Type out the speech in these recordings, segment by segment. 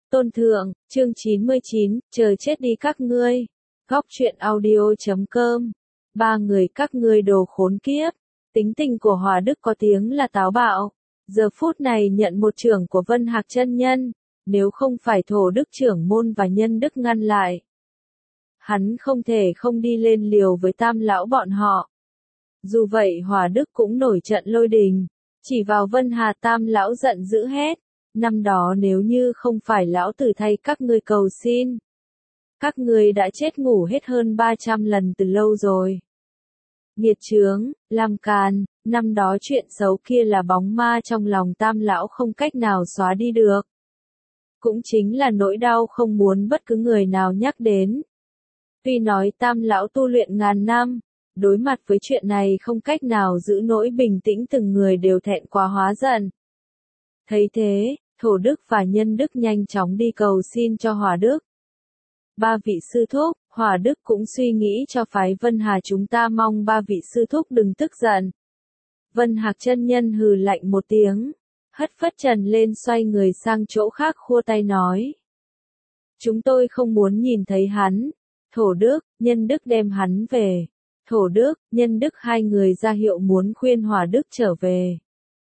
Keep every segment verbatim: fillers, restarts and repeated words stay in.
Tôn Thượng, chương chín mươi chín, chờ chết đi các ngươi. Góc truyện audio chấm com. Ba người các ngươi đồ khốn kiếp. Tính tình của Hòa Đức có tiếng là táo bạo. Giờ phút này nhận một trưởng của Vân Hạc chân nhân. Nếu không phải Thổ Đức trưởng môn và Nhân Đức ngăn lại, hắn không thể không đi lên liều với Tam lão bọn họ. Dù vậy Hòa Đức cũng nổi trận lôi đình. Chỉ vào Vân Hà Tam lão giận dữ hét. Năm đó nếu như không phải lão tử thay các ngươi cầu xin, các ngươi đã chết ngủ hết hơn ba trăm lần từ lâu rồi. Nghiệt chướng, làm càn, năm đó chuyện xấu kia là bóng ma trong lòng Tam lão không cách nào xóa đi được. Cũng chính là nỗi đau không muốn bất cứ người nào nhắc đến. Tuy nói Tam lão tu luyện ngàn năm, đối mặt với chuyện này không cách nào giữ nỗi bình tĩnh, từng người đều thẹn quá hóa giận. Thấy thế, Thổ Đức và Nhân Đức nhanh chóng đi cầu xin cho Hòa Đức. Ba vị sư thúc, Hòa Đức cũng suy nghĩ cho phái Vân Hà chúng ta, mong ba vị sư thúc đừng tức giận. Vân Hạc chân nhân hừ lạnh một tiếng, hất phất trần lên xoay người sang chỗ khác khua tay nói. Chúng tôi không muốn nhìn thấy hắn. Thổ Đức, Nhân Đức đem hắn về. Thổ Đức, Nhân Đức hai người ra hiệu muốn khuyên Hòa Đức trở về.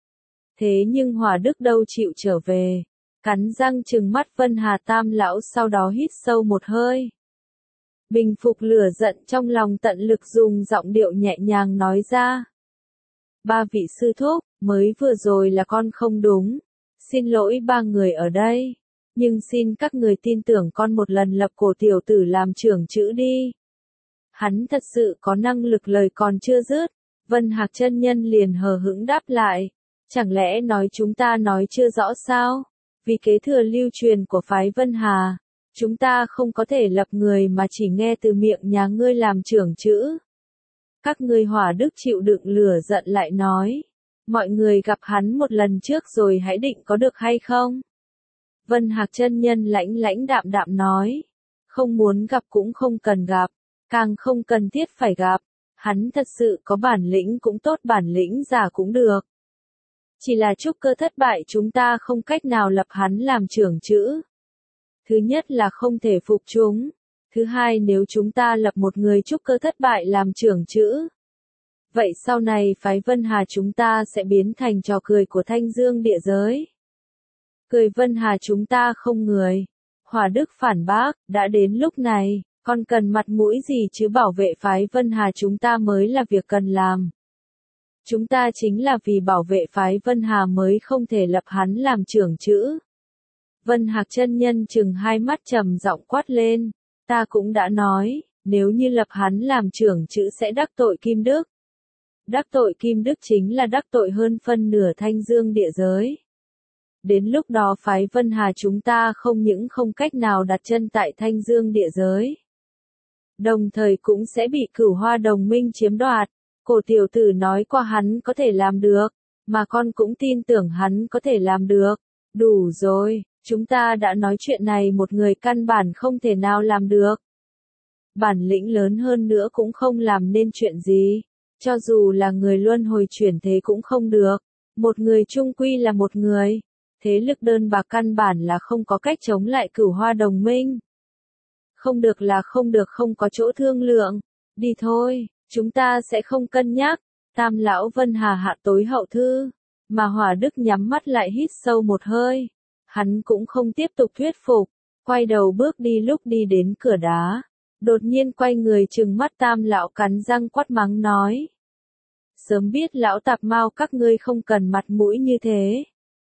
Thế nhưng Hòa Đức đâu chịu trở về, cắn răng trừng mắt Vân Hà Tam lão, sau đó hít sâu một hơi. Bình phục lửa giận trong lòng, tận lực dùng giọng điệu nhẹ nhàng nói ra. Ba vị sư thúc, mới vừa rồi là con không đúng. Xin lỗi ba người ở đây. Nhưng xin các người tin tưởng con một lần, lập cổ tiểu tử làm trưởng chữ đi. Hắn thật sự có năng lực. Lời còn chưa dứt, Vân Hạc chân nhân liền hờ hững đáp lại. Chẳng lẽ nói chúng ta nói chưa rõ sao? Vì kế thừa lưu truyền của phái Vân Hà, chúng ta không có thể lập người mà chỉ nghe từ miệng nhà ngươi làm trưởng chữ. Các ngươi. Hòa Đức chịu đựng lửa giận lại nói. Mọi người gặp hắn một lần trước rồi hãy định có được hay không? Vân Hạc chân nhân lãnh lãnh đạm đạm nói. Không muốn gặp cũng không cần gặp, càng không cần thiết phải gặp. Hắn thật sự có bản lĩnh cũng tốt, bản lĩnh giả cũng được. Chỉ là trúc cơ thất bại, chúng ta không cách nào lập hắn làm trưởng chữ. Thứ nhất là không thể phục chúng. Thứ hai, nếu chúng ta lập một người trúc cơ thất bại làm trưởng chữ, vậy sau này phái Vân Hà chúng ta sẽ biến thành trò cười của Thanh Dương địa giới. Cười Vân Hà chúng ta không người. Hòa Đức phản bác, đã đến lúc này, còn cần mặt mũi gì chứ, bảo vệ phái Vân Hà chúng ta mới là việc cần làm. Chúng ta chính là vì bảo vệ phái Vân Hà mới không thể lập hắn làm trưởng chữ. Vân Hạc chân nhân chừng hai mắt trầm giọng quát lên. Ta cũng đã nói, nếu như lập hắn làm trưởng chữ sẽ đắc tội Kim Đức. Đắc tội Kim Đức chính là đắc tội hơn phân nửa Thanh Dương địa giới. Đến lúc đó phái Vân Hà chúng ta không những không cách nào đặt chân tại Thanh Dương địa giới, đồng thời cũng sẽ bị Cửu Hoa đồng minh chiếm đoạt. Cổ tiểu tử nói qua hắn có thể làm được, mà con cũng tin tưởng hắn có thể làm được. Đủ rồi, chúng ta đã nói chuyện này, một người căn bản không thể nào làm được. Bản lĩnh lớn hơn nữa cũng không làm nên chuyện gì. Cho dù là người luân hồi chuyển thế cũng không được. Một người chung quy là một người. Thế lực đơn bạc căn bản là không có cách chống lại Cửu Hoa đồng minh. Không được là không được, không có chỗ thương lượng. Đi thôi. Chúng ta sẽ không cân nhắc. Tam lão Vân Hà hạ tối hậu thư. Mà Hòa Đức nhắm mắt lại hít sâu một hơi. Hắn cũng không tiếp tục thuyết phục. Quay đầu bước đi, lúc đi đến cửa đá. Đột nhiên quay người trừng mắt Tam lão, cắn răng quát mắng nói. Sớm biết lão tạp mao các ngươi không cần mặt mũi như thế.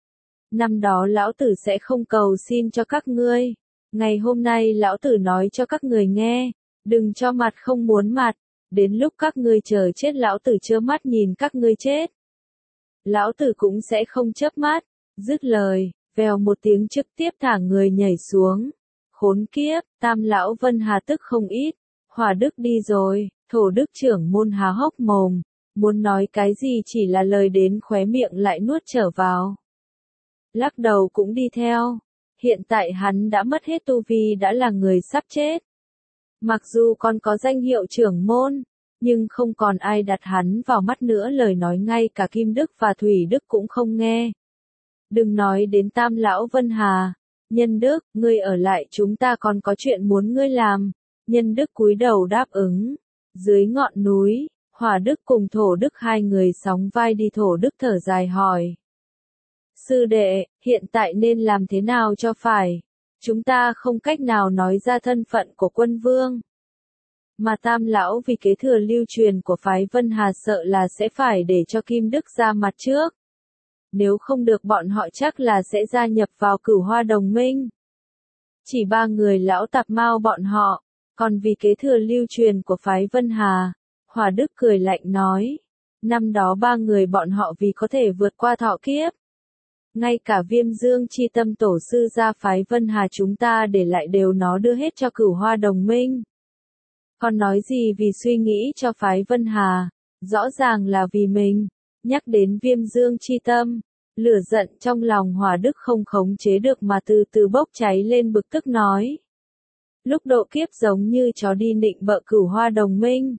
Năm đó lão tử sẽ không cầu xin cho các ngươi. Ngày hôm nay lão tử nói cho các người nghe. Đừng cho mặt không muốn mặt. Đến lúc các ngươi chờ chết lão tử trơ mắt nhìn các ngươi chết. Lão tử cũng sẽ không chớp mắt. Dứt lời, vèo một tiếng trực tiếp thả người nhảy xuống. Khốn kiếp, Tam lão Vân Hà tức không ít. Hòa Đức đi rồi, Thổ Đức trưởng môn há hốc mồm. Muốn nói cái gì chỉ là lời đến khóe miệng lại nuốt trở vào. Lắc đầu cũng đi theo. Hiện tại hắn đã mất hết tu vi, đã là người sắp chết. Mặc dù còn có danh hiệu trưởng môn, nhưng không còn ai đặt hắn vào mắt nữa, lời nói ngay cả Kim Đức và Thủy Đức cũng không nghe. Đừng nói đến Tam lão Vân Hà, Nhân Đức, ngươi ở lại chúng ta còn có chuyện muốn ngươi làm. Nhân Đức cúi đầu đáp ứng. Dưới ngọn núi, Hỏa Đức cùng Thổ Đức hai người sóng vai đi. Thổ Đức thở dài hỏi. Sư đệ, hiện tại nên làm thế nào cho phải? Chúng ta không cách nào nói ra thân phận của quân vương. Mà Tam lão vì kế thừa lưu truyền của phái Vân Hà sợ là sẽ phải để cho Kim Đức ra mặt trước. Nếu không được bọn họ chắc là sẽ gia nhập vào Cửu Hoa đồng minh. Chỉ ba người lão tạp mao bọn họ, còn vì kế thừa lưu truyền của phái Vân Hà, Hỏa Đức cười lạnh nói. Năm đó ba người bọn họ vì có thể vượt qua thọ kiếp. Ngay cả Viêm Dương chi tâm tổ sư gia phái Vân Hà chúng ta để lại đều nó đưa hết cho Cửu Hoa đồng minh. Còn nói gì vì suy nghĩ cho phái Vân Hà, rõ ràng là vì mình. Nhắc đến Viêm Dương chi tâm, lửa giận trong lòng Hỏa Đức không khống chế được mà từ từ bốc cháy lên, bực tức nói. Lúc độ kiếp giống như chó đi nịnh bợ Cửu Hoa đồng minh.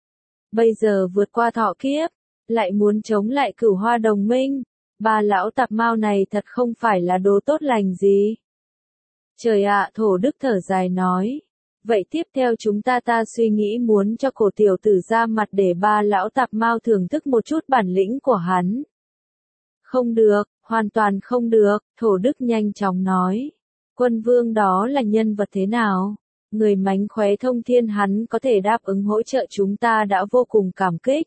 Bây giờ vượt qua thọ kiếp, lại muốn chống lại Cửu Hoa đồng minh. Ba lão tạp mao này thật không phải là đồ tốt lành gì. Trời ạ, Thổ Đức thở dài nói. Vậy tiếp theo chúng ta ta suy nghĩ muốn cho cổ tiểu tử ra mặt để ba lão tạp mao thưởng thức một chút bản lĩnh của hắn. Không được, hoàn toàn không được, Thổ Đức nhanh chóng nói. Quân vương đó là nhân vật thế nào? Người mánh khóe thông thiên, hắn có thể đáp ứng hỗ trợ chúng ta đã vô cùng cảm kích.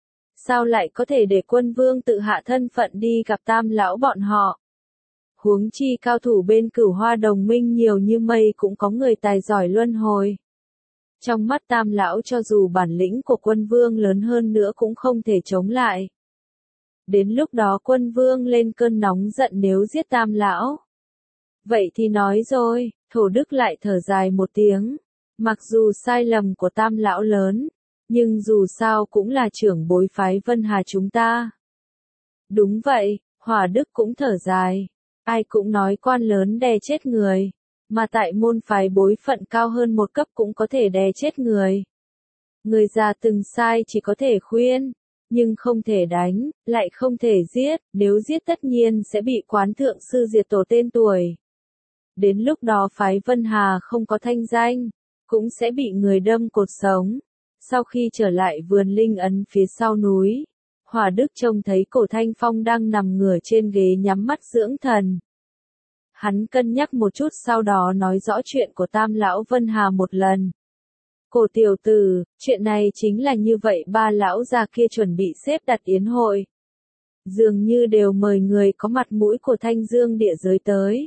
Sao lại có thể để quân vương tự hạ thân phận đi gặp Tam lão bọn họ? Huống chi cao thủ bên Cửu Hoa đồng minh nhiều như mây cũng có người tài giỏi luân hồi. Trong mắt Tam lão cho dù bản lĩnh của quân vương lớn hơn nữa cũng không thể chống lại. Đến lúc đó quân vương lên cơn nóng giận nếu giết Tam lão. Vậy thì nói rồi, Thổ Đức lại thở dài một tiếng. Mặc dù sai lầm của Tam lão lớn, nhưng dù sao cũng là trưởng bối phái Vân Hà chúng ta. Đúng vậy, Hỏa Đức cũng thở dài. Ai cũng nói quan lớn đè chết người, mà tại môn phái bối phận cao hơn một cấp cũng có thể đè chết người. Người già từng sai chỉ có thể khuyên, nhưng không thể đánh, lại không thể giết, nếu giết tất nhiên sẽ bị quán thượng sư diệt tổ tên tuổi. Đến lúc đó phái Vân Hà không có thanh danh, cũng sẽ bị người đâm cột sống. Sau khi trở lại vườn linh ấn phía sau núi, Hỏa Đức trông thấy Cổ Thanh Phong đang nằm ngửa trên ghế nhắm mắt dưỡng thần. Hắn cân nhắc một chút sau đó nói rõ chuyện của Tam lão Vân Hà một lần. Cổ tiểu tử, chuyện này chính là như vậy, ba lão già kia chuẩn bị xếp đặt yến hội. Dường như đều mời người có mặt mũi của Thanh Dương địa giới tới.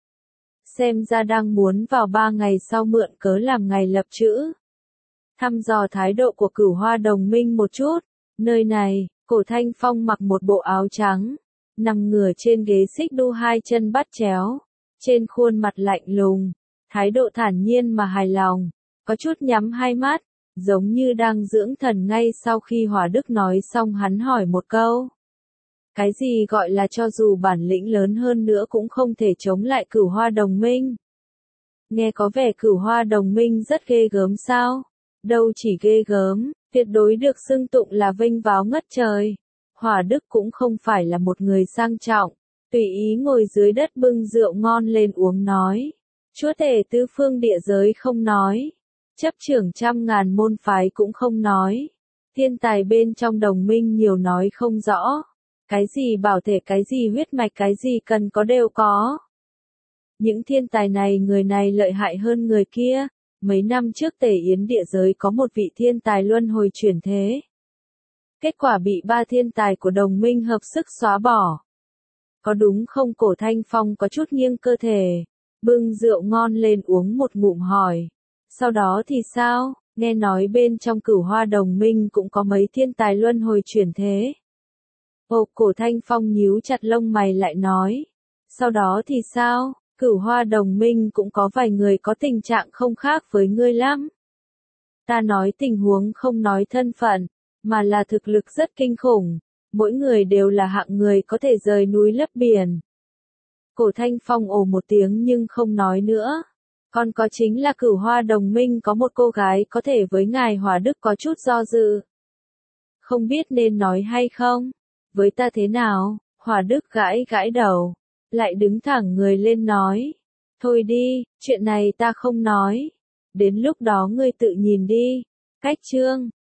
Xem ra đang muốn vào ba ngày sau mượn cớ làm ngày lập chữ. Thăm dò thái độ của Cửu Hoa đồng minh một chút. Nơi này, Cổ Thanh Phong mặc một bộ áo trắng, nằm ngửa trên ghế xích đu, hai chân bắt chéo, trên khuôn mặt lạnh lùng, thái độ thản nhiên mà hài lòng, có chút nhắm hai mắt, giống như đang dưỡng thần. Ngay sau khi Hỏa Đức nói xong hắn hỏi một câu. Cái gì gọi là cho dù bản lĩnh lớn hơn nữa cũng không thể chống lại Cửu Hoa đồng minh? Nghe có vẻ Cửu Hoa đồng minh rất ghê gớm sao? Đâu chỉ ghê gớm, tuyệt đối được xưng tụng là vinh váo ngất trời. Hỏa Đức cũng không phải là một người sang trọng, tùy ý ngồi dưới đất bưng rượu ngon lên uống nói. Chúa tể tứ phương địa giới không nói. Chấp trưởng trăm ngàn môn phái cũng không nói. Thiên tài bên trong đồng minh nhiều nói không rõ. Cái gì bảo thể, cái gì huyết mạch, cái gì cần có đều có. Những thiên tài này người này lợi hại hơn người kia. Mấy năm trước Tề Yến địa giới có một vị thiên tài luân hồi chuyển thế. Kết quả bị ba thiên tài của đồng minh hợp sức xóa bỏ. Có đúng không? Cổ Thanh Phong có chút nghiêng cơ thể, bưng rượu ngon lên uống một ngụm hỏi. Sau đó thì sao? Nghe nói bên trong Cửu Hoa đồng minh cũng có mấy thiên tài luân hồi chuyển thế. Ồ, Cổ Thanh Phong nhíu chặt lông mày lại nói. Sau đó thì sao? Cửu Hoa đồng minh cũng có vài người có tình trạng không khác với ngươi lắm. Ta nói tình huống không nói thân phận, mà là thực lực rất kinh khủng. Mỗi người đều là hạng người có thể rời núi lấp biển. Cổ Thanh Phong ồ một tiếng nhưng không nói nữa. Còn có chính là Cửu Hoa đồng minh có một cô gái có thể với ngài Hỏa Đức có chút do dự. Không biết nên nói hay không? Với ta thế nào? Hỏa Đức gãi gãi đầu, lại đứng thẳng người lên nói. Thôi đi, chuyện này ta không nói. Đến lúc đó ngươi tự nhìn đi. Cách chương